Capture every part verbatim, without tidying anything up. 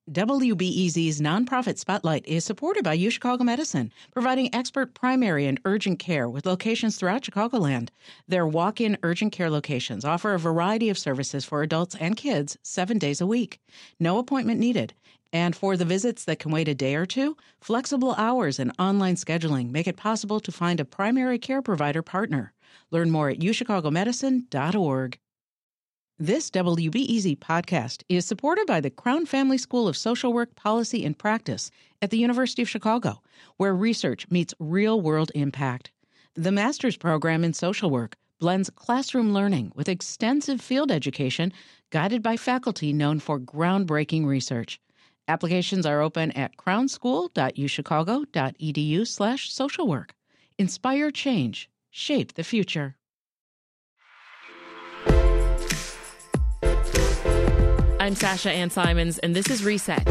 W B E Z's nonprofit Spotlight is supported by UChicago Medicine, providing expert primary and urgent care with locations throughout Chicagoland. Their walk-in urgent care locations offer a variety of services for adults and kids seven days a week. No appointment needed. And for the visits that can wait a day or two, flexible hours and online scheduling make it possible to find a primary care provider partner. Learn more at u chicago medicine dot org. This W B E Z podcast is supported by the Crown Family School of Social Work, Policy, and Practice at the University of Chicago, where research meets real-world impact. The master's program in social work blends classroom learning with extensive field education guided by faculty known for groundbreaking research. Applications are open at crownschool dot u chicago dot e d u slash social work. Inspire change. Shape the future. I'm Sasha Ann Simons, and this is Reset.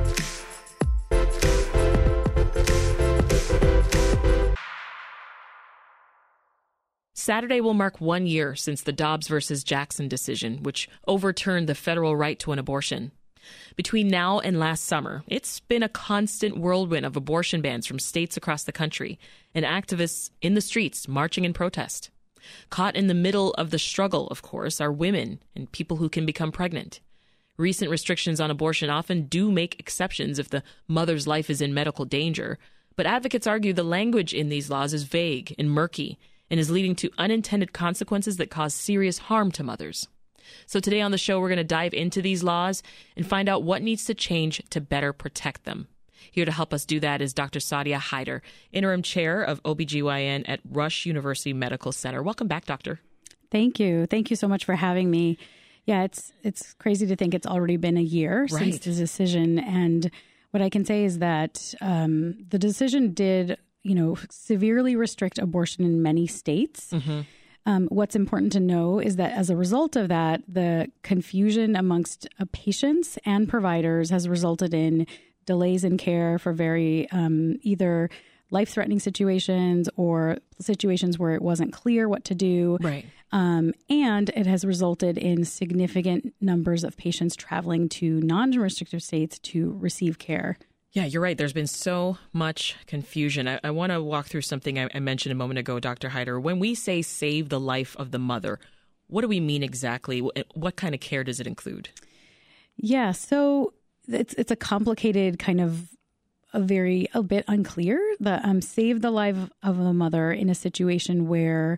Saturday will mark one year since the Dobbs versus Jackson decision, which overturned the federal right to an abortion. Between now and last summer, it's been a constant whirlwind of abortion bans from states across the country and activists in the streets marching in protest. Caught in the middle of the struggle, of course, are women and people who can become pregnant. Recent restrictions on abortion often do make exceptions if the mother's life is in medical danger, but advocates argue the language in these laws is vague and murky and is leading to unintended consequences that cause serious harm to mothers. So today on the show, we're going to dive into these laws and find out what needs to change to better protect them. Here to help us do that is Doctor Sadia Haider, Interim Chair of O B G Y N at Rush University Medical Center. Welcome back, Doctor. Thank you. Thank you so much for having me. Yeah, it's it's crazy to think it's already been a year right. since the decision. And what I can say is that um, the decision did, you know, severely restrict abortion in many states. Mm-hmm. Um, what's important to know is that as a result of that, the confusion amongst uh, patients and providers has resulted in delays in care for very um, either life-threatening situations or situations where it wasn't clear what to do. Right. Um, and it has resulted in significant numbers of patients traveling to non-restrictive states to receive care. Yeah, you're right. There's been so much confusion. I, I want to walk through something I, I mentioned a moment ago, Doctor Haider. When we say save the life of the mother, what do we mean exactly? What kind of care does it include? Yeah, so it's it's a complicated kind of a very a bit unclear. The um, save the life of a mother in a situation where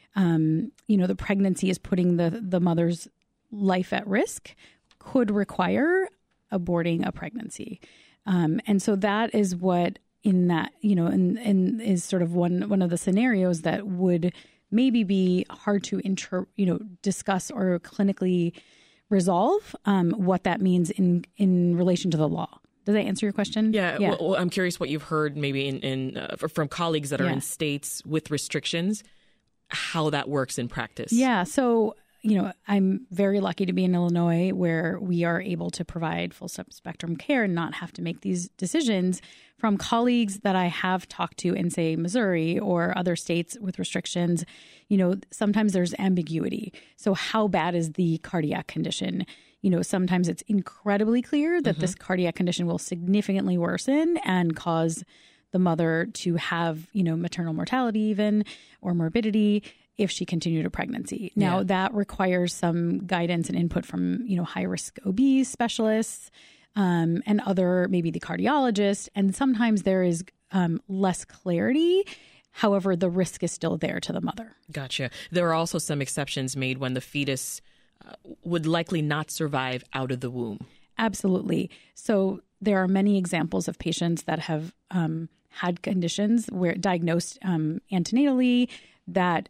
um, you know the pregnancy is putting the the mother's life at risk could require aborting a pregnancy. Um, and so that is what in that, you know, and, and is sort of one, one of the scenarios that would maybe be hard to, inter, you know, discuss or clinically resolve um, what that means in, in relation to the law. Does that answer your question? Yeah. yeah. Well, I'm curious what you've heard maybe in, in uh, from colleagues that are yeah. in states with restrictions, how that works in practice. Yeah. So you know, I'm very lucky to be in Illinois where we are able to provide full spectrum care and not have to make these decisions. From colleagues that I have talked to in, say, Missouri or other states with restrictions, you know, sometimes there's ambiguity. So how bad is the cardiac condition? You know, sometimes it's incredibly clear that mm-hmm. this cardiac condition will significantly worsen and cause the mother to have, you know, maternal mortality even or morbidity if she continued a pregnancy. Now, yeah. that requires some guidance and input from, you know, high-risk O B specialists um, and other, maybe the cardiologist. And sometimes there is um, less clarity. However, the risk is still there to the mother. Gotcha. There are also some exceptions made when the fetus uh, would likely not survive out of the womb. Absolutely. So there are many examples of patients that have um, had conditions where diagnosed um, antenatally that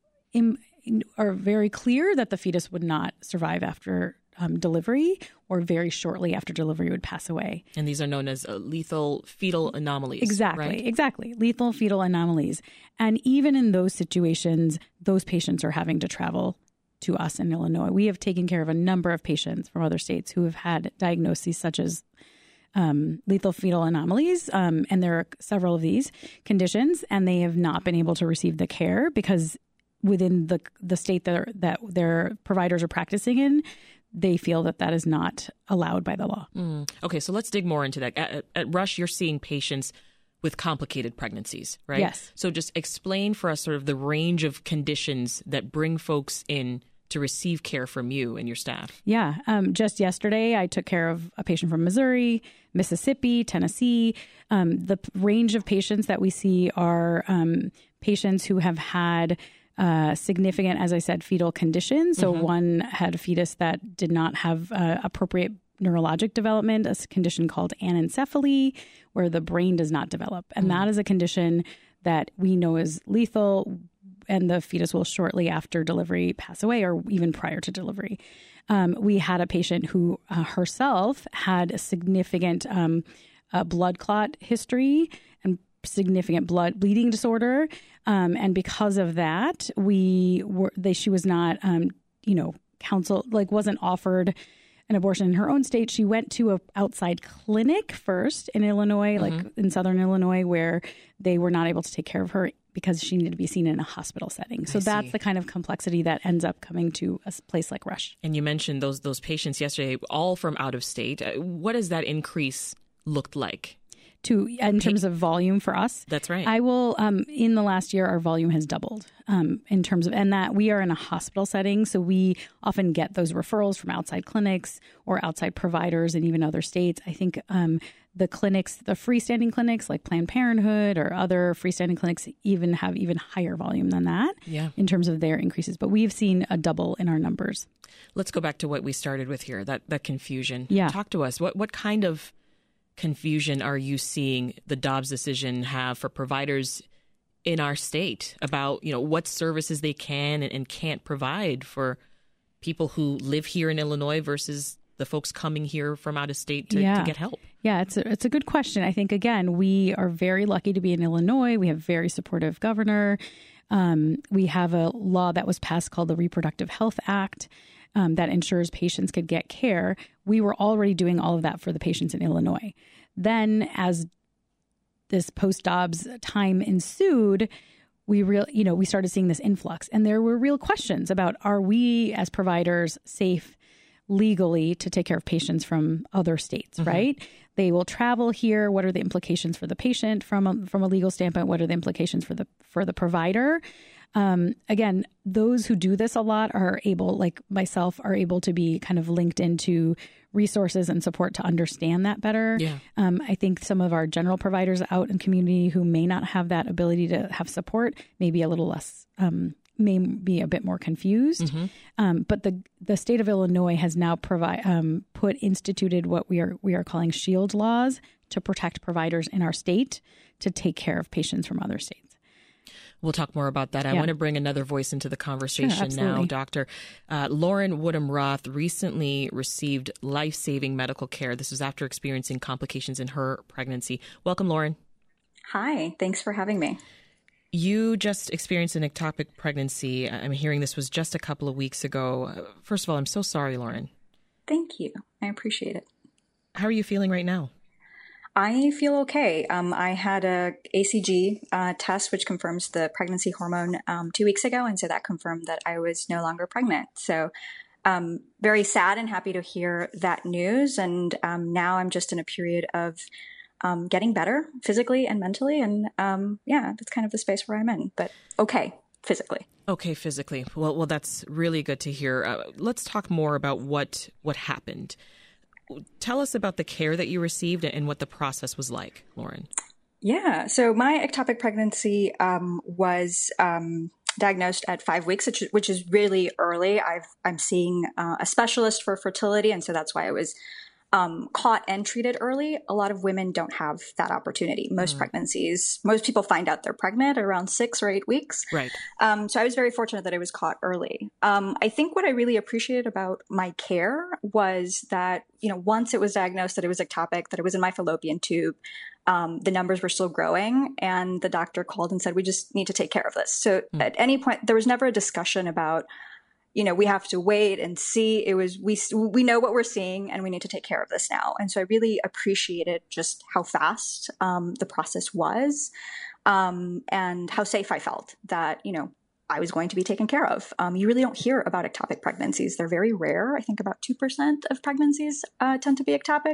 In, are very clear that the fetus would not survive after um, delivery or very shortly after delivery would pass away. And these are known as uh, lethal fetal anomalies. Exactly, right? exactly. Lethal fetal anomalies. And even in those situations, those patients are having to travel to us in Illinois. We have taken care of a number of patients from other states who have had diagnoses such as Um, lethal fetal anomalies, um, and there are several of these conditions, and they have not been able to receive the care because within the the state that, that their providers are practicing in, they feel that that is not allowed by the law. Mm. Okay, so let's dig more into that. At, at Rush, you're seeing patients with complicated pregnancies, right? Yes. So just explain for us sort of the range of conditions that bring folks in to receive care from you and your staff. Yeah. Um, just yesterday, I took care of a patient from Missouri, Mississippi, Tennessee. Um, the p- range of patients that we see are um, patients who have had uh, significant, as I said, fetal conditions. So mm-hmm. one had a fetus that did not have uh, appropriate neurologic development, a condition called anencephaly, where the brain does not develop. And mm. that is a condition that we know is lethal, and the fetus will shortly after delivery pass away, or even prior to delivery. Um, we had a patient who uh, herself had a significant um, uh, blood clot history and significant blood bleeding disorder. Um, and because of that, we were, they, she was not, um, you know, counseled, like wasn't offered an abortion in her own state. She went to a outside clinic first in Illinois, mm-hmm. like in Southern Illinois, where they were not able to take care of her because she needed to be seen in a hospital setting. So I that's see. The kind of complexity that ends up coming to a place like Rush. And you mentioned those those patients yesterday, all from out of state. What does that increase looked like? To in terms of volume for us, that's right. I will. Um, in the last year, our volume has doubled um, in terms of, and that we are in a hospital setting, so we often get those referrals from outside clinics or outside providers, and even other states. I think um, the clinics, the freestanding clinics like Planned Parenthood or other freestanding clinics, even have even higher volume than that. Yeah. In terms of their increases. But we've seen a double in our numbers. Let's go back to what we started with here. That that confusion. Yeah. Talk to us. What what kind of confusion are you seeing the Dobbs decision have for providers in our state about, you know, what services they can and, and can't provide for people who live here in Illinois versus the folks coming here from out of state to, yeah. to get help? Yeah, it's a, it's a good question. I think, again, we are very lucky to be in Illinois. We have a very supportive governor. Um, we have a law that was passed called the Reproductive Health Act. Um, that ensures patients could get care. We were already doing all of that for the patients in Illinois. Then as this post-Dobbs time ensued, we real, you know, we started seeing this influx, and there were real questions about, are we as providers safe legally to take care of patients from other states, mm-hmm. right? They will travel here. What are the implications for the patient from a, from a legal standpoint? What are the implications for the for the provider? Um, again, those who do this a lot are able, like myself, are able to be kind of linked into resources and support to understand that better. Yeah. Um, I think some of our general providers out in community who may not have that ability to have support may be a little less, um, may be a bit more confused. Mm-hmm. Um, but the the state of Illinois has now provide um, put instituted what we are we are calling SHIELD laws to protect providers in our state to take care of patients from other states. We'll talk more about that. I yeah. want to bring another voice into the conversation sure, now, Doctor Uh, Lauren Woodham Roth recently received life-saving medical care. This was after experiencing complications in her pregnancy. Welcome, Lauren. Hi. Thanks for having me. You just experienced an ectopic pregnancy. I'm hearing this was just a couple of weeks ago. First of all, I'm so sorry, Lauren. Thank you. I appreciate it. How are you feeling right now? I feel okay. Um, I had a A C G uh, test, which confirms the pregnancy hormone um, two weeks ago. And so that confirmed that I was no longer pregnant. So um, very sad and happy to hear that news. And um, now I'm just in a period of um, getting better physically and mentally. And um, yeah, that's kind of the space where I'm in, but okay physically. Okay, physically. Well, well, that's really good to hear. Uh, let's talk more about what what happened. Tell us about the care that you received and what the process was like, Lauren. Yeah. So my ectopic pregnancy um, was um, diagnosed at five weeks, which, which is really early. I've, I'm seeing uh, a specialist for fertility, and so that's why I was um, caught and treated early. A lot of women don't have that opportunity. Most mm. pregnancies, most people find out they're pregnant around six or eight weeks. Right. Um, so I was very fortunate that I was caught early. Um, I think what I really appreciated about my care was that, you know, once it was diagnosed that it was ectopic, that it was in my fallopian tube, um, the numbers were still growing, and the doctor called and said, we just need to take care of this. So mm. at any point, there was never a discussion about, you know, we have to wait and see. It was, we, we know what we're seeing and we need to take care of this now. And so I really appreciated just how fast um, the process was um, and how safe I felt that, you know, I was going to be taken care of. Um, you really don't hear about ectopic pregnancies. They're very rare. I think about two percent of pregnancies uh, tend to be ectopic.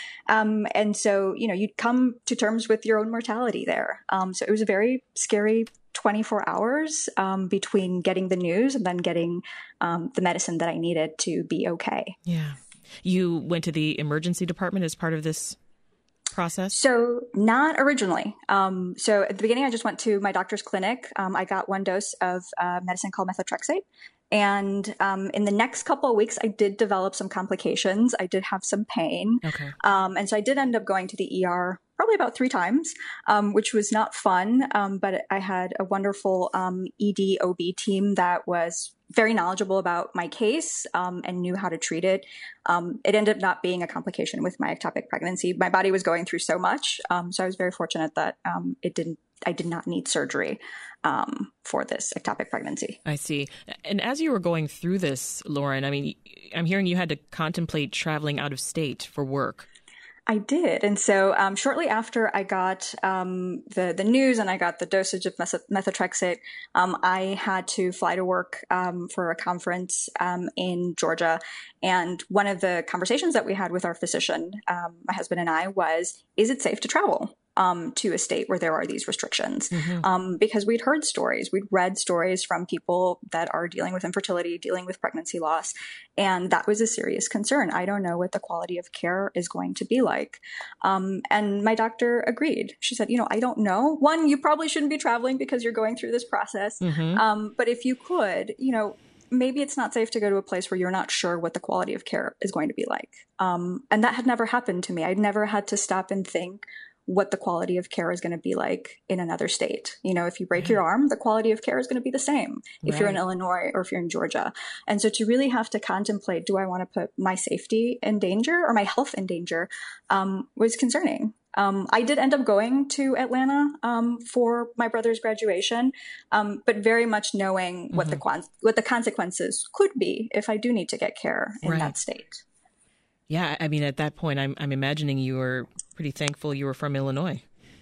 Um, and so, you know, you'd come to terms with your own mortality there. Um, so it was a very scary twenty-four hours um, between getting the news and then getting um, the medicine that I needed to be okay. Yeah. You went to the emergency department as part of this process? So not originally. Um, so at the beginning, I just went to my doctor's clinic. Um, I got one dose of uh, medicine called methotrexate. And um, in the next couple of weeks, I did develop some complications. I did have some pain. Okay. Um, and so I did end up going to the E R probably about three times, um, which was not fun. Um, but I had a wonderful um, E D O B team that was very knowledgeable about my case um, and knew how to treat it. Um, it ended up not being a complication with my ectopic pregnancy. My body was going through so much. Um, so I was very fortunate that um, it didn't, I did not need surgery um, for this ectopic pregnancy. I see. And as you were going through this, Lauren, I mean, I'm hearing you had to contemplate traveling out of state for work. I did. And so um, shortly after I got um, the, the news and I got the dosage of methotrexate, um, I had to fly to work um, for a conference um, in Georgia. And one of the conversations that we had with our physician, um, my husband and I, was, is it safe to travel um, to a state where there are these restrictions? Mm-hmm. Um, because we'd heard stories, we'd read stories from people that are dealing with infertility, dealing with pregnancy loss. And that was a serious concern. I don't know what the quality of care is going to be like. Um, and my doctor agreed. She said, you know, I don't know. One, you probably shouldn't be traveling because you're going through this process. Mm-hmm. Um, but if you could, you know, maybe it's not safe to go to a place where you're not sure what the quality of care is going to be like. Um, and that had never happened to me. I'd never had to stop and think what the quality of care is going to be like in another state. You know, if you break yeah. your arm, the quality of care is going to be the same if right. you're in Illinois or if you're in Georgia. And so to really have to contemplate, do I want to put my safety in danger or my health in danger, um, was concerning. Um, I did end up going to Atlanta um, for my brother's graduation, um, but very much knowing mm-hmm. what the con- what the consequences could be if I do need to get care in right. that state. Yeah, I mean, at that point, I'm I'm imagining you were pretty thankful you were from Illinois.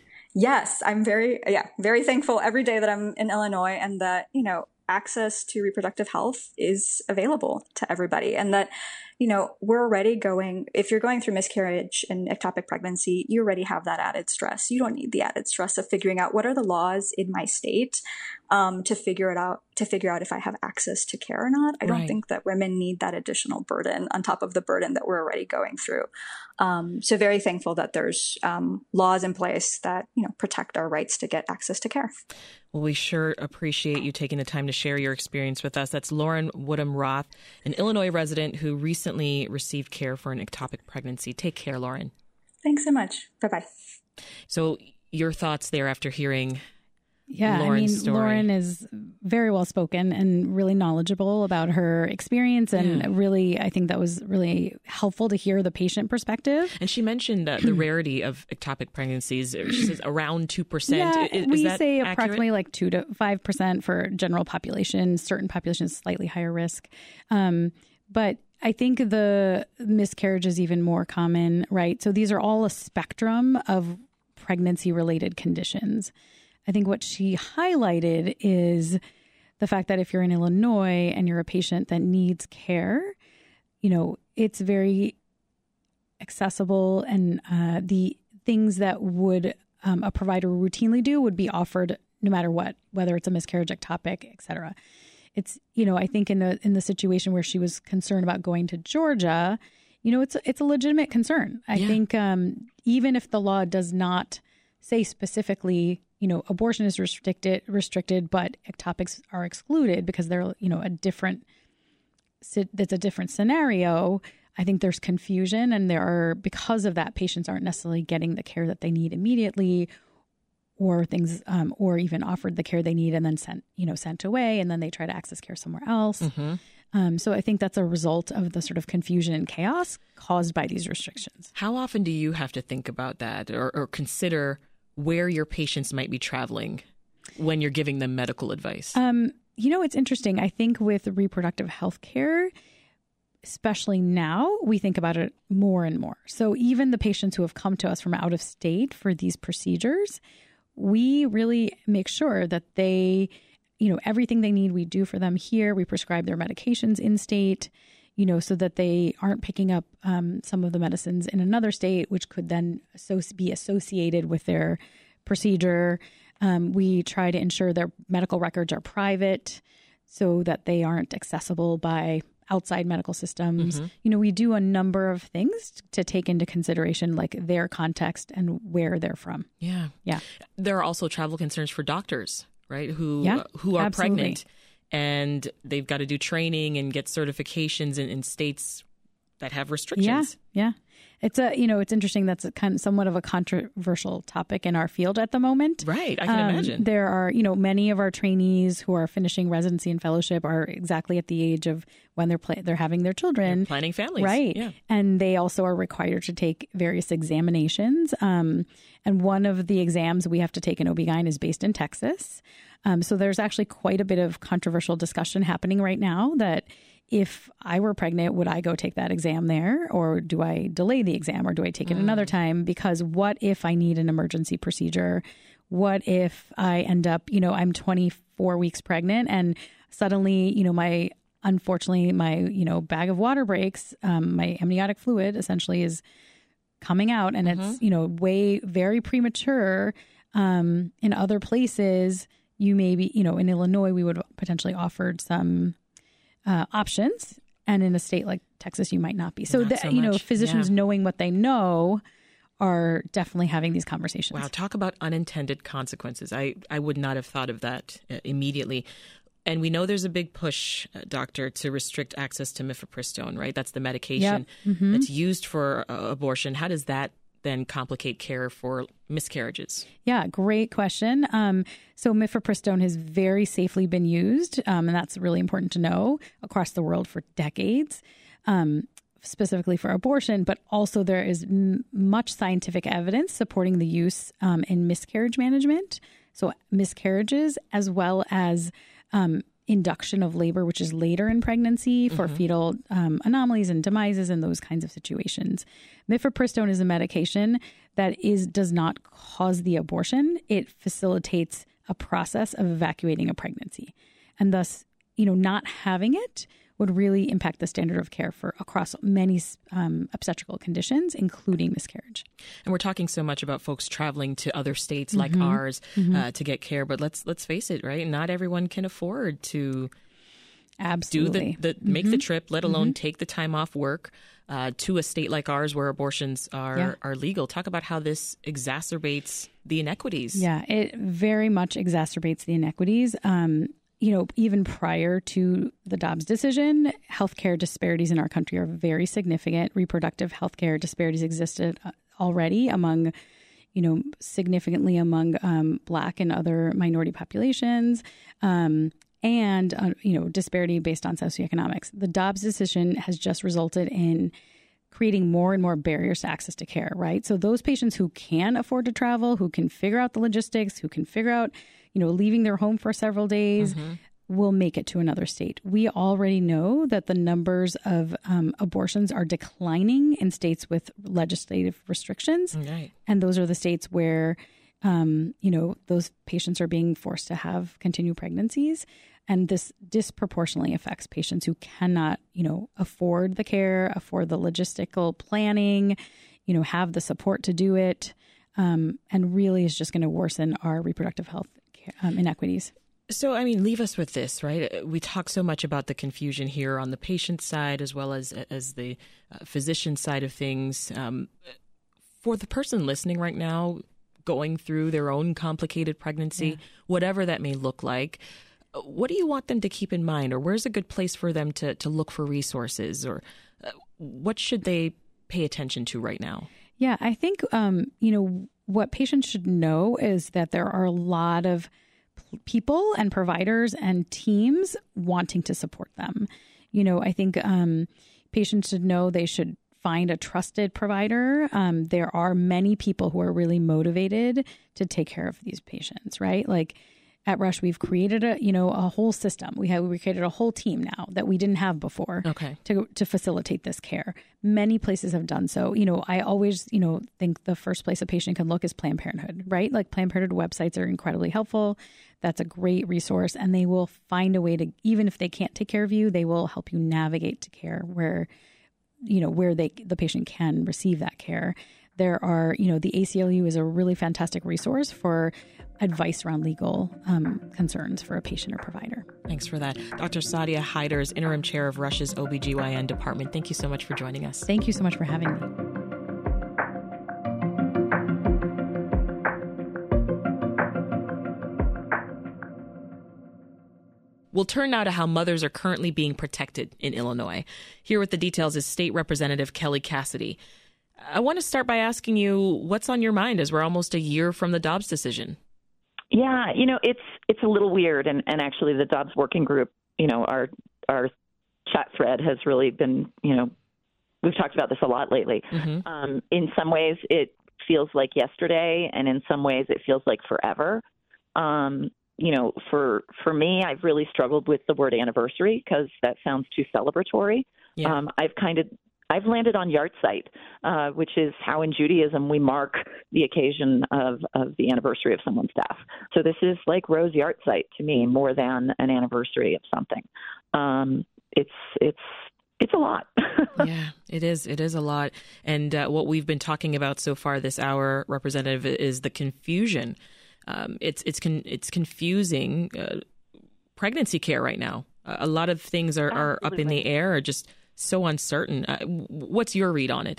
Yes, I'm very, yeah, very thankful every day that I'm in Illinois and that, you know, access to reproductive health is available to everybody. And that, you know, we're already going, if you're going through miscarriage and ectopic pregnancy, you already have that added stress. You don't need the added stress of figuring out what are the laws in my state um, to figure it out, to figure out if I have access to care or not. I don't right. think that women need that additional burden on top of the burden that we're already going through. Um, so very thankful that there's um, laws in place that, you know, protect our rights to get access to care. Well, we sure appreciate you taking the time to share your experience with us. That's Lauren Woodham Roth, an Illinois resident who recently received care for an ectopic pregnancy. Take care, Lauren. Thanks so much. Bye-bye. So your thoughts there after hearing Yeah, Lauren's I mean, story. Lauren is very well spoken and really knowledgeable about her experience. And yeah. really, I think that was really helpful to hear the patient perspective. And she mentioned uh, the rarity of ectopic pregnancies. She says around two percent. Yeah, is, is we that say accurate? approximately like two to five percent for general population. Certain populations, slightly higher risk. Um, but I think the miscarriage is even more common, right? So these are all a spectrum of pregnancy-related conditions. I think what she highlighted is the fact that if you're in Illinois and you're a patient that needs care, you know, it's very accessible, and uh, the things that would um, a provider routinely do would be offered no matter what, whether it's a miscarriage, ectopic, et cetera. It's, you know, I think in the in the situation where she was concerned about going to Georgia, you know, it's it's a legitimate concern. I yeah. think um, even if the law does not say specifically, you know, abortion is restricted, restricted, but ectopics are excluded because they're, you know, a different, it's a different scenario. I think there's confusion, and there are, because of that, patients aren't necessarily getting the care that they need immediately, or things, um, or even offered the care they need and then sent, you know, sent away, and then they try to access care somewhere else. Mm-hmm. Um, so I think that's a result of the sort of confusion and chaos caused by these restrictions. How often do you have to think about that or, or consider where your patients might be traveling when you're giving them medical advice? Um, you know, it's interesting. I think with reproductive health care, especially now, we think about it more and more. So even the patients who have come to us from out of state for these procedures, we really make sure that they, you know, everything they need, we do for them here. We prescribe their medications in state, you know, so that they aren't picking up um, some of the medicines in another state, which could then associ- be associated with their procedure. Um, we try to ensure their medical records are private so that they aren't accessible by outside medical systems. Mm-hmm. You know, we do a number of things to take into consideration, like their context and where they're from. Yeah. Yeah. There are also travel concerns for doctors, right? Who, yeah, uh, who are absolutely. pregnant, and they've got to do training and get certifications in, in states that have restrictions. Yeah. Yeah. It's a, you know, it's interesting. That's a kind of somewhat of a controversial topic in our field at the moment. Right. I can um, imagine. There are, you know, many of our trainees who are finishing residency and fellowship are exactly at the age of when they're pla- they're having their children. They're planning families. Right. Yeah. And they also are required to take various examinations. Um, and one of the exams we have to take in O B G Y N is based in Texas. Um, so there's actually quite a bit of controversial discussion happening right now that if I were pregnant, would I go take that exam there, or do I delay the exam, or do I take it mm. another time? Because what if I need an emergency procedure? What if I end up, you know, I'm twenty-four weeks pregnant and suddenly, you know, my, unfortunately, my, you know, bag of water breaks, um, my amniotic fluid essentially is coming out and mm-hmm. it's, you know, way very premature. Um, in other places, you may be, you know, in Illinois, we would have potentially offered some Uh, options, and in a state like Texas, you might not be. So, not that, so you know, much. physicians yeah. knowing what they know are definitely having these conversations. Wow, talk about unintended consequences. I, I would not have thought of that uh, immediately. And we know there's a big push, uh, doctor, to restrict access to mifepristone, right? That's the medication yep. mm-hmm. that's used for uh, abortion. How does that then complicate care for miscarriages? Yeah, great question. Um, so mifepristone has very safely been used, um, and that's really important to know, across the world for decades, um, specifically for abortion, but also there is m- much scientific evidence supporting the use um, in miscarriage management. So miscarriages, as well as um, induction of labor, which is later in pregnancy for mm-hmm. fetal um, anomalies and demises and those kinds of situations. Mifepristone is a medication that is does not cause the abortion. It facilitates a process of evacuating a pregnancy. And thus, you know, not having it would really impact the standard of care for across many um, obstetrical conditions, including miscarriage. And we're talking so much about folks traveling to other states mm-hmm. like ours mm-hmm. uh, to get care, but let's let's face it, right? Not everyone can afford to absolutely do the, the mm-hmm. make the trip, let alone mm-hmm. take the time off work uh, to a state like ours where abortions are yeah. are legal. Talk about how this exacerbates the inequities. Yeah, it very much exacerbates the inequities. Um, You know, even prior to the Dobbs decision, healthcare disparities in our country are very significant. Reproductive healthcare disparities existed already among, you know, significantly among um, Black and other minority populations, um, and, uh, you know, disparity based on socioeconomics. The Dobbs decision has just resulted in creating more and more barriers to access to care, right? So those patients who can afford to travel, who can figure out the logistics, who can figure out, you know, leaving their home for several days, mm-hmm. will make it to another state. We already know that the numbers of um, abortions are declining in states with legislative restrictions. Right. And those are the states where, um, you know, those patients are being forced to have continued pregnancies. And this disproportionately affects patients who cannot, you know, afford the care, afford the logistical planning, you know, have the support to do it, um, and really is just going to worsen our reproductive health um, inequities. So, I mean, leave us with this, right? We talk so much about the confusion here on the patient side as well as as the uh, physician side of things. Um, for the person listening right now, going through their own complicated pregnancy, yeah. whatever that may look like, what do you want them to keep in mind, or where's a good place for them to, to look for resources, or uh, what should they pay attention to right now? Yeah, I think, um, you know, what patients should know is that there are a lot of people and providers and teams wanting to support them. You know, I think um, patients should know they should find a trusted provider. Um, there are many people who are really motivated to take care of these patients, right? Like, at Rush, we've created a, you know, a whole system. We have, we created a whole team now that we didn't have before okay. to, to facilitate this care. Many places have done so. You know, I always, you know, think the first place a patient can look is Planned Parenthood, right? Like Planned Parenthood websites are incredibly helpful. That's a great resource. And they will find a way to, even if they can't take care of you, they will help you navigate to care where, you know, where they, the patient can receive that care. There are, you know, the A C L U is a really fantastic resource for advice around legal um, concerns for a patient or provider. Thanks for that. Doctor Sadia Haider is interim chair of Rush's O B G Y N department. Thank you so much for joining us. Thank you so much for having me. We'll turn now to how mothers are currently being protected in Illinois. Here with the details is State Representative Kelly Cassidy. I want to start by asking you what's on your mind as we're almost a year from the Dobbs decision. Yeah, you know, it's it's a little weird. And, and actually the Dobbs working group, you know, our our chat thread has really been, you know, we've talked about this a lot lately. Mm-hmm. Um, in some ways, it feels like yesterday. And in some ways, it feels like forever. Um, you know, for for me, I've really struggled with the word anniversary because that sounds too celebratory. Yeah. Um, I've kind of I've landed on yahrzeit, uh, which is how in Judaism we mark the occasion of, of the anniversary of someone's death. So this is like Rose yahrzeit to me more than an anniversary of something. Um, it's it's it's a lot. Yeah, it is. It is a lot. And uh, what we've been talking about so far this hour, Representative, is the confusion. Um, it's it's con- it's confusing uh, pregnancy care right now. Uh, a lot of things are, are up in the air, or just so uncertain. Uh, what's your read on it?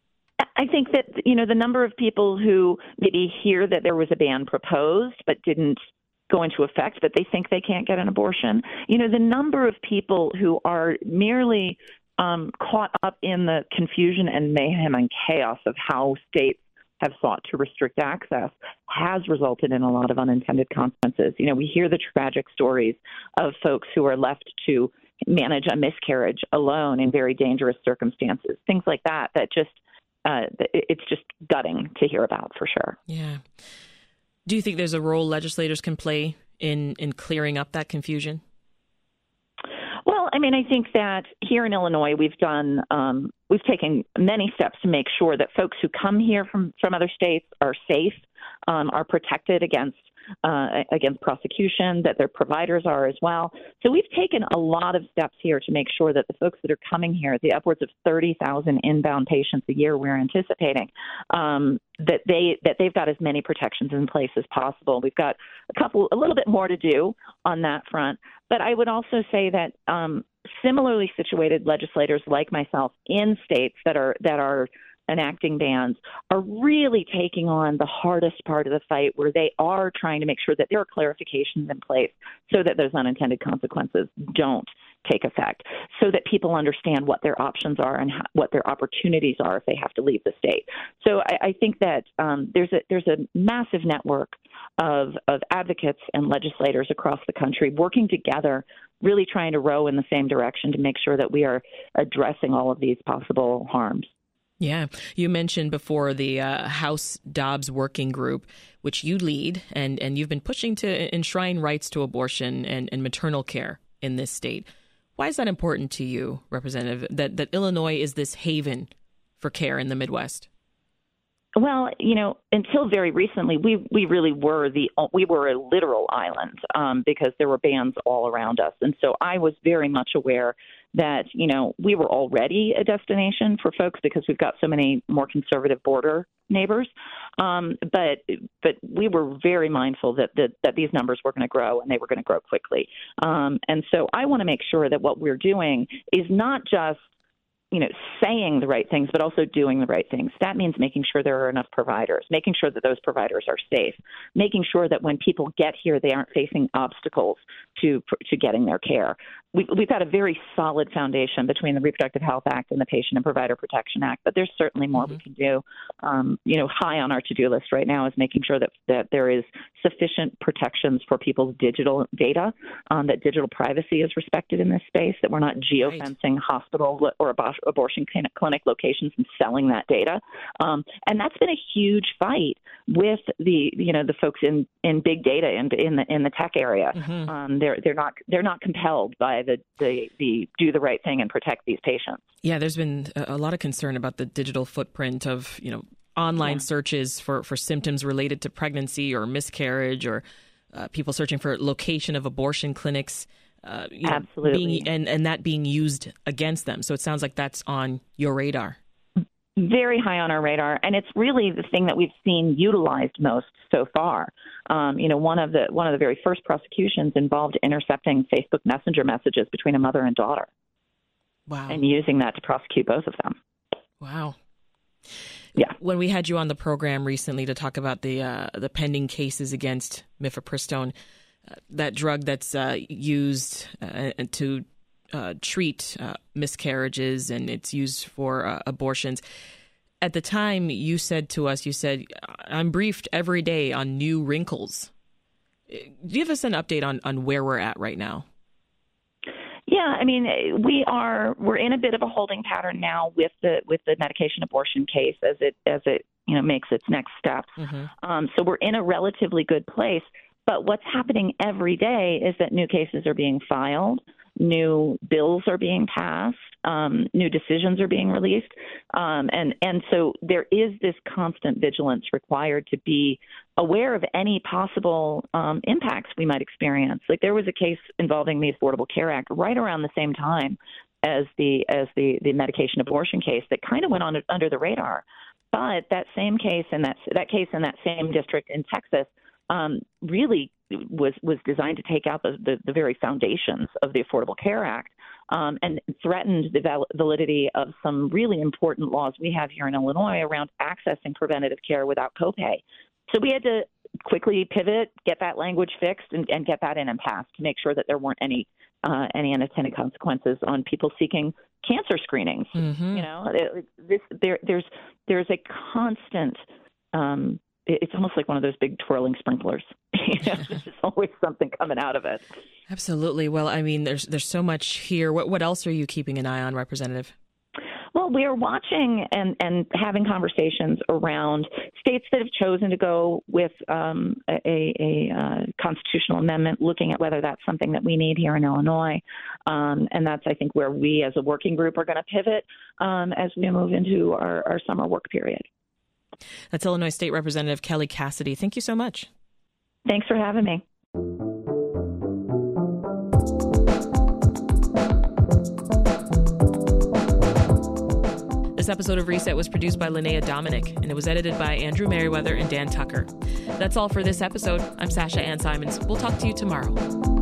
I think that, you know, the number of people who maybe hear that there was a ban proposed but didn't go into effect, but they think they can't get an abortion. You know, the number of people who are merely um, caught up in the confusion and mayhem and chaos of how states have sought to restrict access has resulted in a lot of unintended consequences. You know, we hear the tragic stories of folks who are left to manage a miscarriage alone in very dangerous circumstances, things like that, that just, uh, it's just gutting to hear about for sure. Yeah. Do you think there's a role legislators can play in, in clearing up that confusion? Well, I mean, I think that here in Illinois, we've done, um, we've taken many steps to make sure that folks who come here from, from other states are safe, um, are protected against Uh, against prosecution, that their providers are as well. So we've taken a lot of steps here to make sure that the folks that are coming here, the upwards of thirty thousand inbound patients a year we're anticipating, um, that they that they've got as many protections in place as possible. We've got a couple, a little bit more to do on that front. But I would also say that um, similarly situated legislators like myself in states that are that are enacting bans are really taking on the hardest part of the fight, where they are trying to make sure that there are clarifications in place so that those unintended consequences don't take effect, so that people understand what their options are and how, what their opportunities are if they have to leave the state. So I, I think that um, there's a there's a massive network of of advocates and legislators across the country working together, really trying to row in the same direction to make sure that we are addressing all of these possible harms. Yeah. You mentioned before the uh, House Dobbs Working Group, which you lead, and, and you've been pushing to enshrine rights to abortion and, and maternal care in this state. Why is that important to you, Representative, that, that Illinois is this haven for care in the Midwest? Well, you know, until very recently, we, we really were the we were a literal island um, because there were bans all around us. And so I was very much aware that, you know, we were already a destination for folks because we've got so many more conservative border neighbors. Um, but but we were very mindful that, that, that these numbers were going to grow, and they were going to grow quickly. Um, and so I want to make sure that what we're doing is not just, you know, saying the right things, but also doing the right things. That means making sure there are enough providers, making sure that those providers are safe, making sure that when people get here, they aren't facing obstacles to to getting their care. We've, we've got a very solid foundation between the Reproductive Health Act and the Patient and Provider Protection Act, but there's certainly more mm-hmm. we can do. Um, you know, high on our to-do list right now is making sure that, that there is sufficient protections for people's digital data, um, that digital privacy is respected in this space, that we're not geofencing right. hospital or abortion clinic locations and selling that data. Um, and that's been a huge fight with the you know the folks in, in big data and in the in the tech area. Mm-hmm. Um, they're they're not they're not compelled by the, the the do the right thing and protect these patients. Yeah, there's been a lot of concern about the digital footprint of you know online yeah. searches for, for symptoms related to pregnancy or miscarriage, or uh, people searching for location of abortion clinics. Uh, you know, Absolutely, being, and and that being used against them. So it sounds like that's on your radar. Very high on our radar, and it's really the thing that we've seen utilized most so far. Um, you know, one of the one of the very first prosecutions involved intercepting Facebook Messenger messages between a mother and daughter. Wow! And using that to prosecute both of them. Wow. Yeah. When we had you on the program recently to talk about the uh, the pending cases against mifepristone, uh, that drug that's uh, used uh, to Uh, treat uh, miscarriages, and it's used for uh, abortions. At the time, you said to us, you said, I'm briefed every day on new wrinkles. Give us an update on, on where we're at right now. Yeah, I mean, we are we're in a bit of a holding pattern now with the with the medication abortion case as it as it you know makes its next steps. Mm-hmm. Um, so we're in a relatively good place. But what's happening every day is that new cases are being filed. New bills are being passed, um, new decisions are being released. Um, and, and so there is this constant vigilance required to be aware of any possible um, impacts we might experience. Like there was a case involving the Affordable Care Act right around the same time as the as the, the medication abortion case that kind of went on under the radar. But that same case and that, that case in that same district in Texas um, really was was designed to take out the, the, the very foundations of the Affordable Care Act um, and threatened the val- validity of some really important laws we have here in Illinois around accessing preventative care without copay. So we had to quickly pivot, get that language fixed, and, and get that in and passed to make sure that there weren't any uh, any unintended consequences on people seeking cancer screenings. Mm-hmm. You know, it, this there there's there's a constant. Um, It's almost like one of those big twirling sprinklers. You know, there's always something coming out of it. Absolutely. Well, I mean, there's there's so much here. What what else are you keeping an eye on, Representative? Well, we are watching and, and having conversations around states that have chosen to go with um, a, a uh, constitutional amendment, looking at whether that's something that we need here in Illinois. Um, and that's, I think, where we as a working group are going to pivot um, as we move into our, our summer work period. That's Illinois State Representative Kelly Cassidy. Thank you so much. Thanks for having me. This episode of Reset was produced by Linnea Dominic, and it was edited by Andrew Merriweather and Dan Tucker. That's all for this episode. I'm Sasha Ann Simons. We'll talk to you tomorrow.